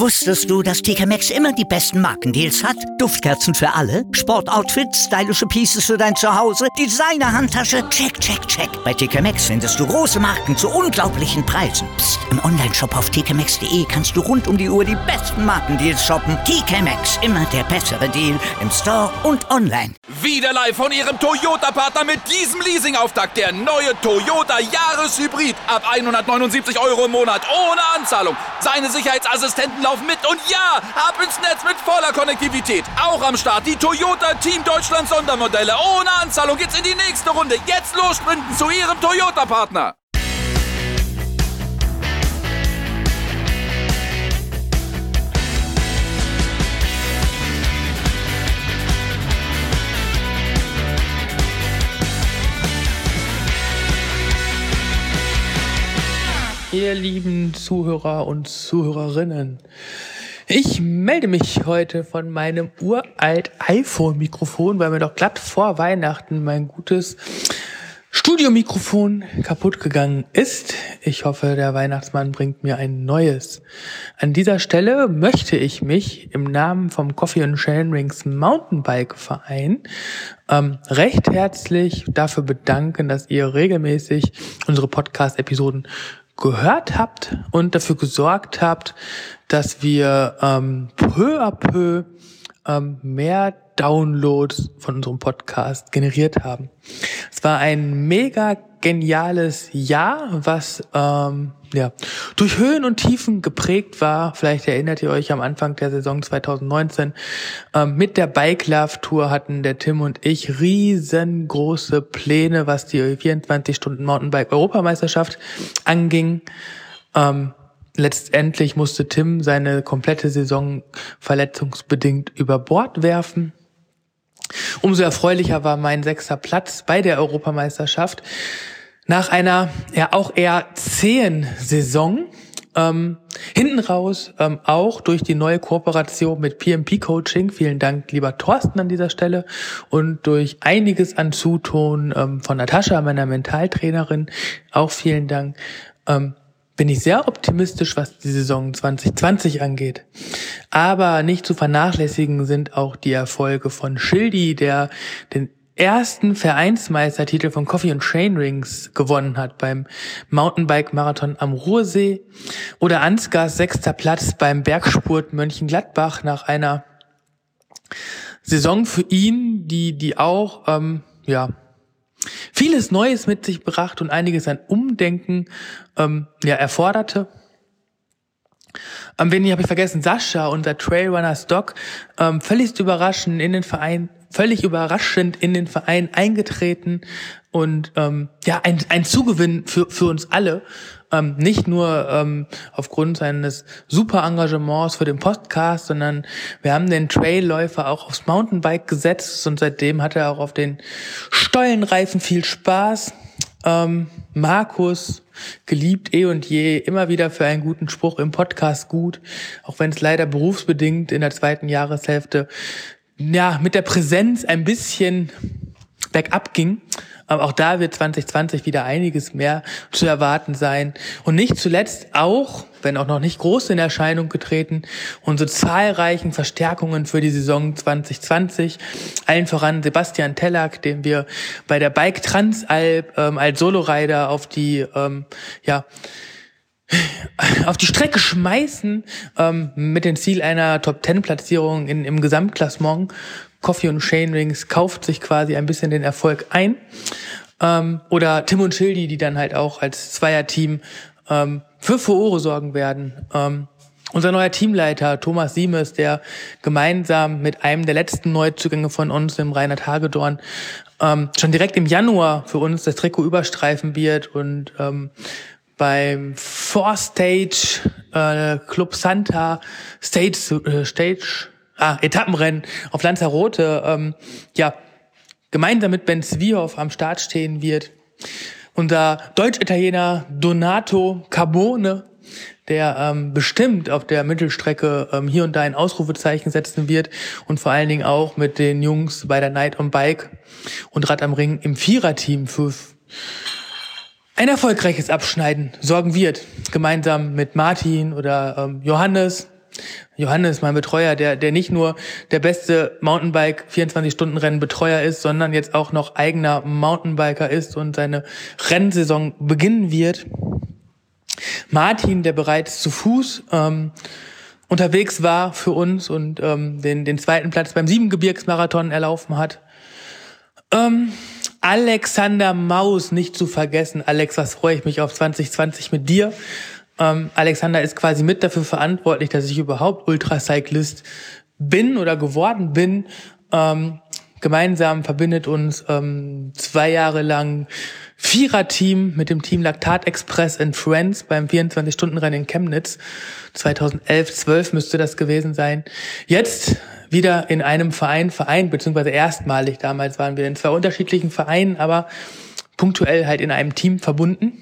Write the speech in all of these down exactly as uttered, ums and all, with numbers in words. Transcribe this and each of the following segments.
Wusstest du, dass T K Maxx immer die besten Markendeals hat? Duftkerzen für alle, Sportoutfits, stylische Pieces für dein Zuhause, Designer-Handtasche, check, check, check. Bei T K Maxx findest du große Marken zu unglaublichen Preisen. Psst. Im Onlineshop auf t k maxx punkt de kannst du rund um die Uhr die besten Markendeals shoppen. T K Maxx, immer der bessere Deal im Store und online. Wieder live von Ihrem Toyota-Partner mit diesem Leasing-Auftakt. Der neue Toyota Jahreshybrid. Ab hundertneunundsiebzig Euro im Monat ohne Anzahlung. Seine Sicherheitsassistenten laufen mit und ja, ab ins Netz mit voller Konnektivität. Auch am Start die Toyota Team Deutschland Sondermodelle. Ohne Anzahlung geht's in die nächste Runde. Jetzt los sprinten zu Ihrem Toyota-Partner. Ihr lieben Zuhörer und Zuhörerinnen, ich melde mich heute von meinem uralt iPhone-Mikrofon, weil mir doch glatt vor Weihnachten mein gutes Studiomikrofon kaputt gegangen ist. Ich hoffe, der Weihnachtsmann bringt mir ein neues. An dieser Stelle möchte ich mich im Namen vom Coffee and Chainrings Mountainbike Verein ähm, recht herzlich dafür bedanken, dass ihr regelmäßig unsere Podcast-Episoden gehört habt und dafür gesorgt habt, dass wir ähm, peu à peu ähm, mehr Downloads von unserem Podcast generiert haben. Es war ein mega geniales Jahr, was ähm, ja durch Höhen und Tiefen geprägt war. Vielleicht erinnert ihr euch am Anfang der Saison zwanzig neunzehn. Ähm, mit der Bike Love Tour hatten der Tim und ich riesengroße Pläne, was die vierundzwanzig Stunden Mountainbike Europameisterschaft anging. Ähm, letztendlich musste Tim seine komplette Saison verletzungsbedingt über Bord werfen. Umso erfreulicher war mein sechster Platz bei der Europameisterschaft. Nach einer ja auch eher zähen Saison, ähm, hinten raus ähm, auch durch die neue Kooperation mit P M P Coaching, vielen Dank lieber Thorsten an dieser Stelle, und durch einiges an Zutun ähm, von Natascha, meiner Mentaltrainerin, auch vielen Dank, ähm, bin ich sehr optimistisch, was die Saison zwanzig zwanzig angeht. Aber nicht zu vernachlässigen sind auch die Erfolge von Schildi, der den ersten Vereinsmeistertitel von Coffee and Chainrings gewonnen hat beim Mountainbike-Marathon am Ruhrsee, oder Ansgars sechster Platz beim Bergspurt Mönchengladbach nach einer Saison für ihn, die die auch ähm, ja vieles Neues mit sich brachte und einiges an Umdenken ähm, ja erforderte. Am wenig habe ich vergessen, Sascha, unser Trailrunner Stock, ähm, völlig überraschend in den Verein, völlig überraschend in den Verein eingetreten und ähm, ja ein ein Zugewinn für für uns alle. Ähm, nicht nur ähm, aufgrund seines super Engagements für den Podcast, sondern wir haben den Trailläufer auch aufs Mountainbike gesetzt und seitdem hat er auch auf den Stollenreifen viel Spaß. Ähm, Markus, geliebt eh und je, immer wieder für einen guten Spruch im Podcast gut, auch wenn es leider berufsbedingt in der zweiten Jahreshälfte ja mit der Präsenz ein bisschen bergab ging. Aber auch da wird zwanzig zwanzig wieder einiges mehr zu erwarten sein. Und nicht zuletzt auch, wenn auch noch nicht groß in Erscheinung getreten, unsere zahlreichen Verstärkungen für die Saison zwanzig zwanzig. Allen voran Sebastian Tellack, den wir bei der Bike Transalp ähm, als Solorider auf die, ähm, ja, auf die Strecke schmeißen, ähm, mit dem Ziel einer Top-Zehn-Platzierung in, im Gesamtklassement. Coffee and Chainrings kauft sich quasi ein bisschen den Erfolg ein. Ähm, oder Tim und Schildi, die dann halt auch als Zweierteam ähm, für Furore sorgen werden. Ähm, unser neuer Teamleiter Thomas Siemes, der gemeinsam mit einem der letzten Neuzugänge von uns, dem Reinhard Hagedorn, ähm, schon direkt im Januar für uns das Trikot überstreifen wird und ähm, beim Four Stage äh, Club Santa Stage äh, Stage Ah, Etappenrennen auf Lanzarote, ähm, ja, gemeinsam mit Ben Zwiehoff am Start stehen wird. Unser Deutsch-Italiener Donato Carbone, der ähm, bestimmt auf der Mittelstrecke ähm, hier und da ein Ausrufezeichen setzen wird und vor allen Dingen auch mit den Jungs bei der Night on Bike und Rad am Ring im Viererteam für ein erfolgreiches Abschneiden sorgen wird. Gemeinsam mit Martin oder ähm, Johannes, Johannes, mein Betreuer, der der nicht nur der beste Mountainbike-vierundzwanzig-Stunden-Rennen-Betreuer ist, sondern jetzt auch noch eigener Mountainbiker ist und seine Rennsaison beginnen wird. Martin, der bereits zu Fuß ähm, unterwegs war für uns und ähm, den den zweiten Platz beim Siebengebirgsmarathon erlaufen hat. Ähm, Alexander Maus nicht zu vergessen. Alex, was freue ich mich auf zwanzig zwanzig mit dir. Ähm, Alexander ist quasi mit dafür verantwortlich, dass ich überhaupt Ultracyclist bin oder geworden bin. Ähm, gemeinsam verbindet uns ähm, zwei Jahre lang Vierer-Team mit dem Team Laktat Express and Friends beim vierundzwanzig-Stunden-Rennen in Chemnitz. zweitausendelf, zwölf müsste das gewesen sein. Jetzt wieder in einem Verein, Verein, beziehungsweise erstmalig, damals waren wir in zwei unterschiedlichen Vereinen, aber punktuell halt in einem Team verbunden.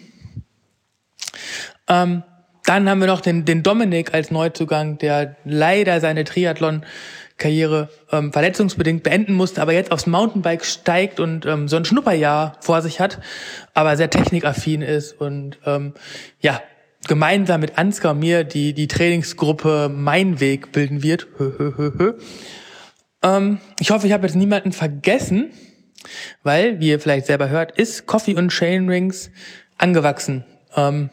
Ähm, dann haben wir noch den, den Dominik als Neuzugang, der leider seine Triathlon-Karriere ähm, verletzungsbedingt beenden musste, aber jetzt aufs Mountainbike steigt und ähm, so ein Schnupperjahr vor sich hat, aber sehr technikaffin ist und ähm, ja, gemeinsam mit Ansgar und mir die die Trainingsgruppe Mein Weg bilden wird. Hö, hö, hö, hö. Ähm, ich hoffe, ich habe jetzt niemanden vergessen, weil, wie ihr vielleicht selber hört, ist Coffee und Chainrings angewachsen. Ähm,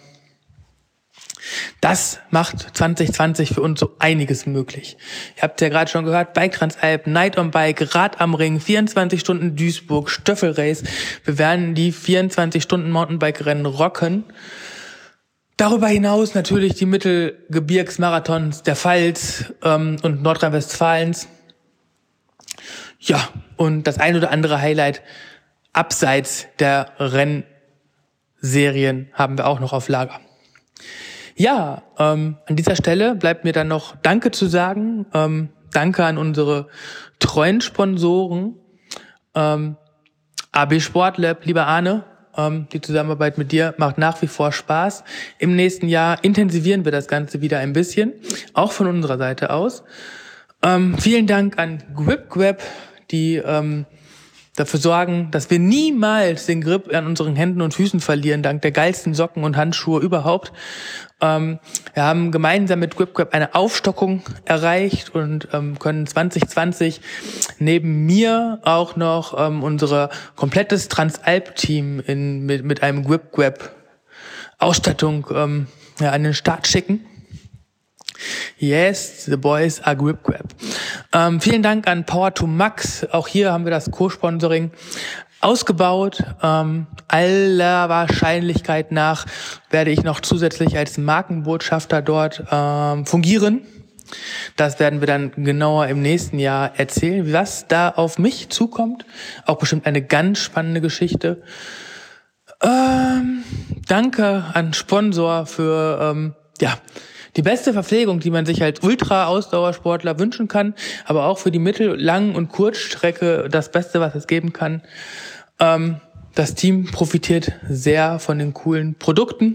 Das macht zwanzig zwanzig für uns so einiges möglich. Ihr habt ja gerade schon gehört, Bike Transalp, Night on Bike, Rad am Ring, vierundzwanzig Stunden Duisburg, Stöffelrace. Wir werden die vierundzwanzig Stunden Mountainbike-Rennen rocken. Darüber hinaus natürlich die Mittelgebirgsmarathons der Pfalz ähm, und Nordrhein-Westfalens. Ja, und das ein oder andere Highlight abseits der Rennserien haben wir auch noch auf Lager. Ja, ähm, an dieser Stelle bleibt mir dann noch Danke zu sagen. Ähm, danke an unsere treuen Sponsoren. Ähm, A B Sportlab, lieber Arne, ähm, die Zusammenarbeit mit dir macht nach wie vor Spaß. Im nächsten Jahr intensivieren wir das Ganze wieder ein bisschen, auch von unserer Seite aus. Ähm, vielen Dank an GripGrab, die ähm, dafür sorgen, dass wir niemals den Grip an unseren Händen und Füßen verlieren, dank der geilsten Socken und Handschuhe überhaupt. Ähm, wir haben gemeinsam mit GripGrab eine Aufstockung erreicht und ähm, können zwanzig zwanzig neben mir auch noch ähm, unser komplettes Transalp-Team in, mit, mit einem GripGrab-Ausstattung ähm, ja, an den Start schicken. Yes, the boys are GripGrab. Ähm, vielen Dank an Power to Max. Auch hier haben wir das Co-Sponsoring ausgebaut. Ähm, aller Wahrscheinlichkeit nach werde ich noch zusätzlich als Markenbotschafter dort ähm, fungieren. Das werden wir dann genauer im nächsten Jahr erzählen, was da auf mich zukommt. Auch bestimmt eine ganz spannende Geschichte. Ähm, danke an Sponsor für ähm, ja die beste Verpflegung, die man sich als Ultra-Ausdauersportler wünschen kann, aber auch für die Mittel-, Lang- und Kurzstrecke das Beste, was es geben kann. Ähm, das Team profitiert sehr von den coolen Produkten.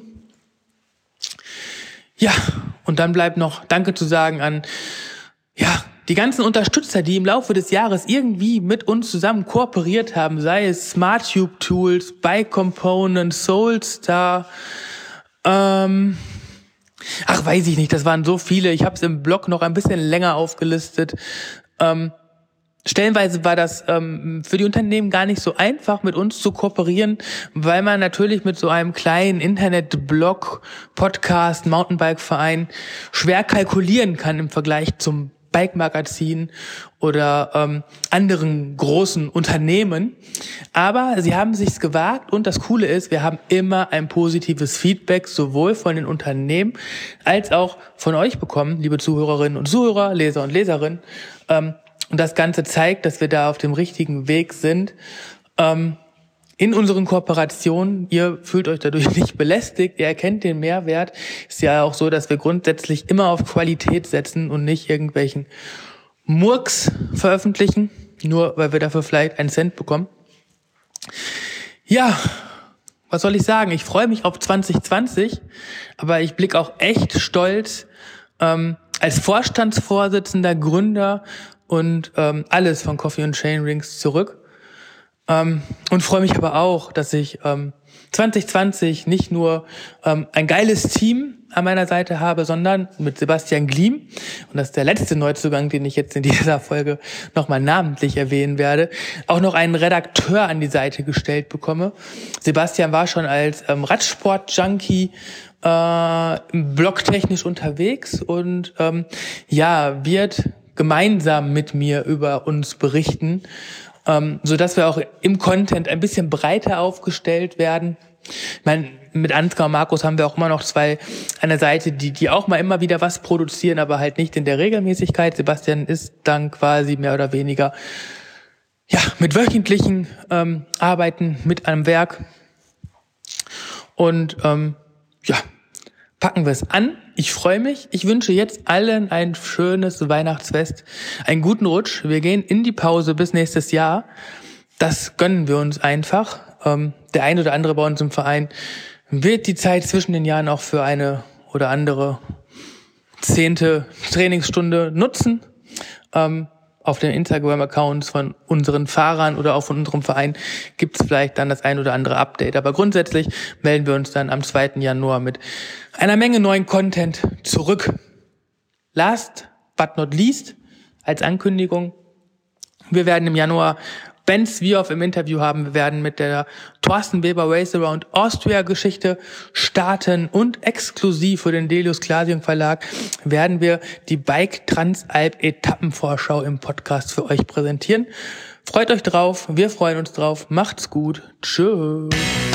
Ja, und dann bleibt noch Danke zu sagen an ja die ganzen Unterstützer, die im Laufe des Jahres irgendwie mit uns zusammen kooperiert haben, sei es SmartTube Tools, Bike Components, Soulstar, ähm... Ach, weiß ich nicht, das waren so viele. Ich habe es im Blog noch ein bisschen länger aufgelistet. Ähm, stellenweise war das ähm, für die Unternehmen gar nicht so einfach, mit uns zu kooperieren, weil man natürlich mit so einem kleinen Internet-Blog, Podcast, Mountainbike-Verein schwer kalkulieren kann im Vergleich zum Bike-Magazin oder ähm, anderen großen Unternehmen. Aber sie haben sich's gewagt und das Coole ist, wir haben immer ein positives Feedback sowohl von den Unternehmen als auch von euch bekommen, liebe Zuhörerinnen und Zuhörer, Leser und Leserinnen. Ähm, und das Ganze zeigt, dass wir da auf dem richtigen Weg sind. Ähm, in unseren Kooperationen, ihr fühlt euch dadurch nicht belästigt, ihr erkennt den Mehrwert. Ist ja auch so, dass wir grundsätzlich immer auf Qualität setzen und nicht irgendwelchen Murks veröffentlichen, nur weil wir dafür vielleicht einen Cent bekommen. Ja, was soll ich sagen? Ich freue mich auf zwanzig zwanzig, aber ich blicke auch echt stolz ähm, als Vorstandsvorsitzender, Gründer und ähm, alles von Coffee und Chainrings zurück. Ähm, und freue mich aber auch, dass ich ähm, zwanzig zwanzig nicht nur ähm, ein geiles Team an meiner Seite habe, sondern mit Sebastian Gliem, und das ist der letzte Neuzugang, den ich jetzt in dieser Folge nochmal namentlich erwähnen werde, auch noch einen Redakteur an die Seite gestellt bekomme. Sebastian war schon als ähm, Radsport-Junkie äh, blogtechnisch unterwegs und ähm, ja, wird gemeinsam mit mir über uns berichten, ähm, so dass wir auch im Content ein bisschen breiter aufgestellt werden. Ich meine, mit Ansgar und Markus haben wir auch immer noch zwei an der Seite, die die auch mal immer wieder was produzieren, aber halt nicht in der Regelmäßigkeit. Sebastian ist dann quasi mehr oder weniger ja mit wöchentlichen ähm, Arbeiten mit einem Werk. Und ähm, ja, packen wir es an. Ich freue mich. Ich wünsche jetzt allen ein schönes Weihnachtsfest, einen guten Rutsch. Wir gehen in die Pause bis nächstes Jahr. Das gönnen wir uns einfach. Ähm, der ein oder andere bei uns im Verein wird die Zeit zwischen den Jahren auch für eine oder andere zehnte Trainingsstunde nutzen. Ähm, auf den Instagram-Accounts von unseren Fahrern oder auch von unserem Verein gibt es vielleicht dann das ein oder andere Update. Aber grundsätzlich melden wir uns dann am zweiten Januar mit einer Menge neuen Content zurück. Last but not least, als Ankündigung, wir werden im Januar Ben Svioff im Interview haben. Wir werden mit der Thorsten Weber Race Around Austria Geschichte starten und exklusiv für den Delius Clasium Verlag werden wir die Bike Transalp Etappenvorschau im Podcast für euch präsentieren. Freut euch drauf, wir freuen uns drauf. Macht's gut. Tschüss.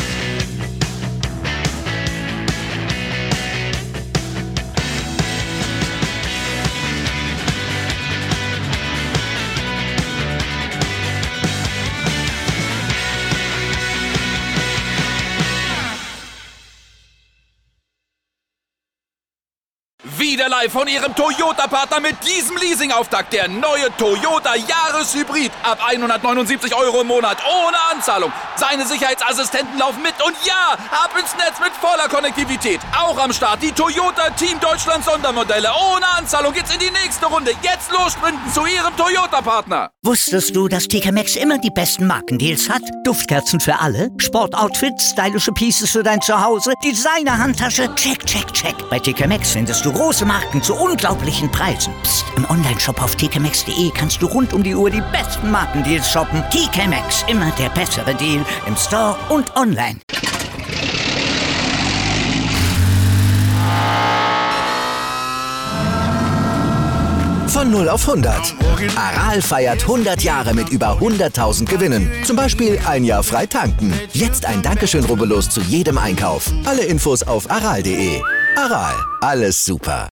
Wieder live von Ihrem Toyota-Partner mit diesem Leasing-Auftakt. Der neue Toyota Jahreshybrid. Ab hundertneunundsiebzig Euro im Monat. Ohne Anzahlung. Seine Sicherheitsassistenten laufen mit. Und ja, ab ins Netz mit voller Konnektivität. Auch am Start die Toyota Team Deutschland Sondermodelle. Ohne Anzahlung geht's in die nächste Runde. Jetzt los sprinten zu Ihrem Toyota-Partner. Wusstest du, dass T K Maxx immer die besten Markendeals hat? Duftkerzen für alle, Sportoutfits, stylische Pieces für dein Zuhause, Designer-Handtasche, check, check, check. Bei T K Maxx findest du große Marken zu unglaublichen Preisen. Psst. Im Onlineshop auf t k maxx punkt d e kannst du rund um die Uhr die besten Markendeals shoppen. T K Maxx, immer der bessere Deal im Store und online. Von null auf hundert. Aral feiert hundert Jahre mit über hunderttausend Gewinnen. Zum Beispiel ein Jahr frei tanken. Jetzt ein Dankeschön, rubbellos zu jedem Einkauf. Alle Infos auf aral punkt d e. Aral, alles super.